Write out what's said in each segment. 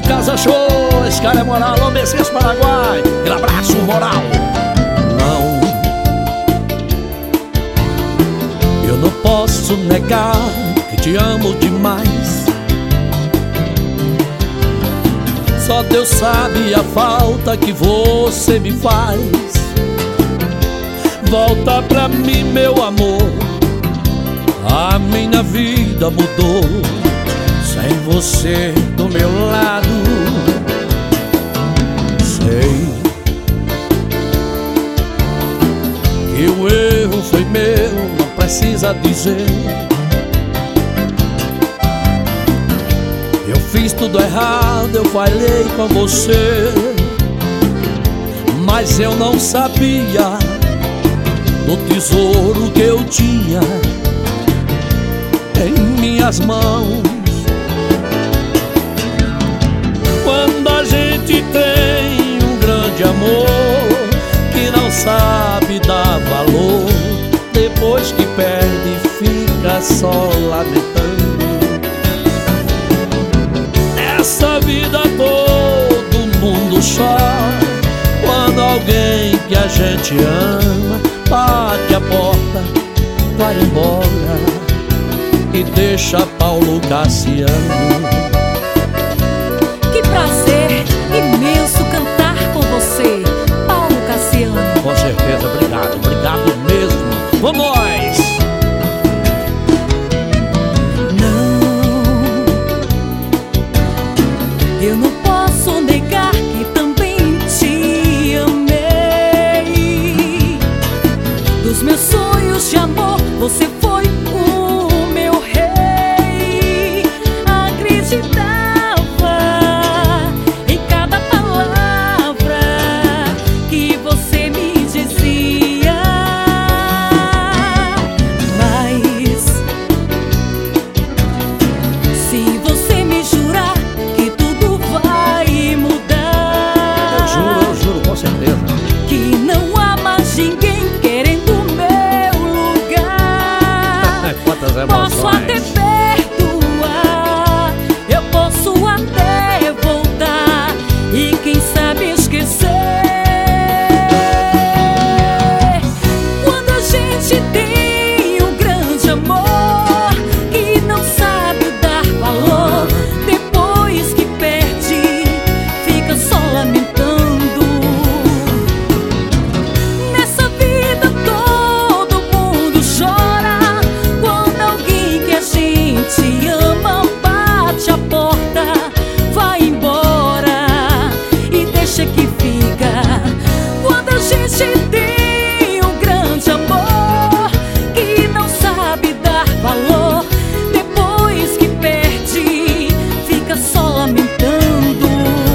Casa Show, esse cara é moral. Alô, Messias Paraguai, aquele abraço moral. Não, eu não posso negar que te amo demais. Só Deus sabe a falta que você me faz. Volta pra mim, meu amor, a minha vida mudou sem você do meu lado. Sei que o erro foi meu, não precisa dizer. Eu fiz tudo errado, eu falhei com você, mas eu não sabia do tesouro que eu tinha em minhas mãos. Quando a gente tem um grande amor que não sabe dar valor, depois que perde fica só lamentando. Nessa vida todo mundo chora quando alguém que a gente ama bate a porta, vai embora e deixa Paulo Cassiano. Que prazer imenso cantar com você, Paulo Cassiano. Com certeza, obrigado, obrigado mesmo. Vamos nós! Não, eu não posso negar que também te amei. Dos meus sonhos de amor, você foi o meu rei. Acreditava em cada palavra que você me dizia. Mas se você me jurar que tudo vai mudar, Eu juro, com certeza. que não há mais ninguém querendo o meu lugar, Quantas posso até emoções. perdoar, eu posso até voltar e quem sabe esquecer. Quando a gente tem um grande amor que não sabe dar valor, depois que perde fica só lamentando. Nessa vida todo mundo chora quando alguém que a gente ama bate a porta, vai embora e deixa que fica. Quando a gente tem um grande amor que não sabe dar valor, depois que perde fica só lamentando.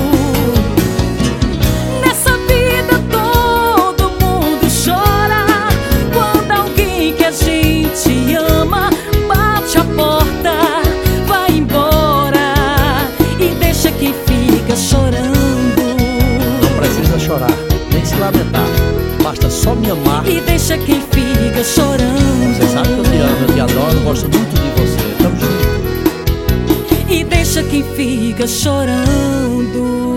Nessa vida todo mundo chora quando alguém que a gente ama bate a porta, vai embora e deixa quem fica chorando. Não precisa chorar, nem se lamentar, basta só me amar. E deixa quem fica chorando. Você sabe que eu te amo, eu te adoro, eu gosto muito de você. Tamo junto. E deixa quem fica chorando.